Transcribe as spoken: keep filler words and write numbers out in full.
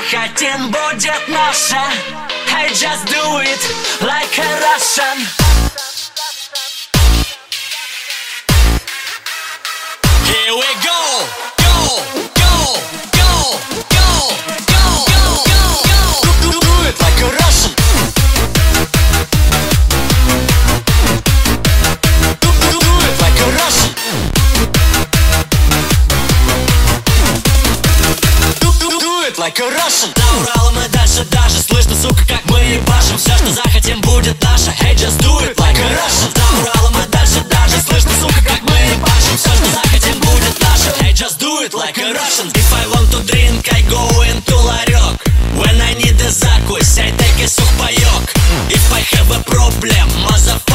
захотим, будет наше. Hey, just do it like a Russian. Here we go, go, go, go, go, go, go, go, go. Do, do, do it like a Russian. Do, do, do it like a Russian. Do, do, do it like a Russian. За Уралом и дальше даже слышно, сука, как мы ебашим. Все, что захотим, будет наше. Hey, just do it like a Russian. За Уралом и дальше даже слышно, сука, как мы ебашим. Все, что захотим, будет наше. Hey, just do it like a Russian. If I want to drink, I go into ларек. When I need a закусь, I take a сухпайок. If I have a problem, motherfucker,